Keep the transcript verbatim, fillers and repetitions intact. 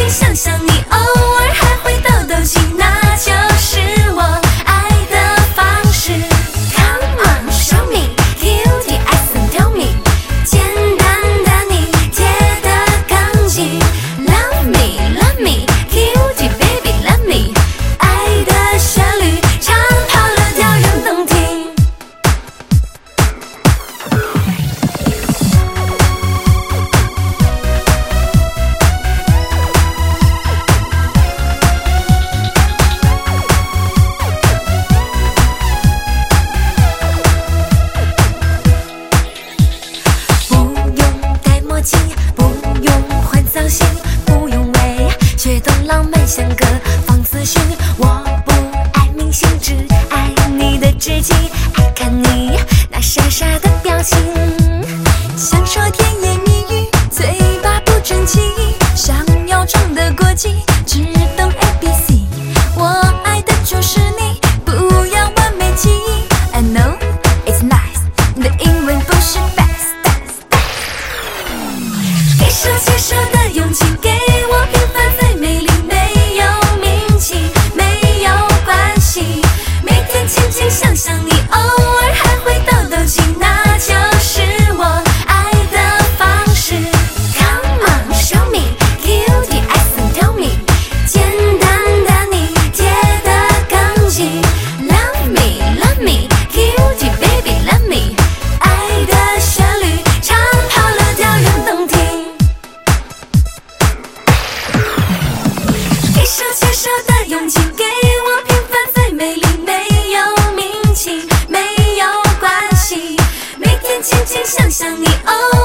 轻想想你，偶尔还会逗逗心，那就是我爱的方式。Come on, show me, cutie eyes and tell me， 简单的你贴得更近。Love me, love me, cutie baby, love me， 爱的旋律唱跑了调，人动听。不用换造型，不用为却懂浪漫像个放资讯。我不爱明星，只爱你的知己，爱看你那傻傻的表情，想说甜言蜜语，嘴巴不争气，想要装得过激，只懂 A B C。我爱的就是你，不要完美记忆。I know it's nice， 你的英文不是 best。给手牵手的勇气，给我平凡最美丽，没有名气，没有关系，每天轻轻想想你，偶尔还会逗逗心，那就是我爱的方式。Come on, show me, cutie eyes and tell me， 简单的你贴得更近。Love me, love me, cutie baby, love me， 爱的旋律唱跑了调，人动听。给手牵手的勇气，给我平凡最美丽，没有名气，没有关系，每天轻轻想想你，哦。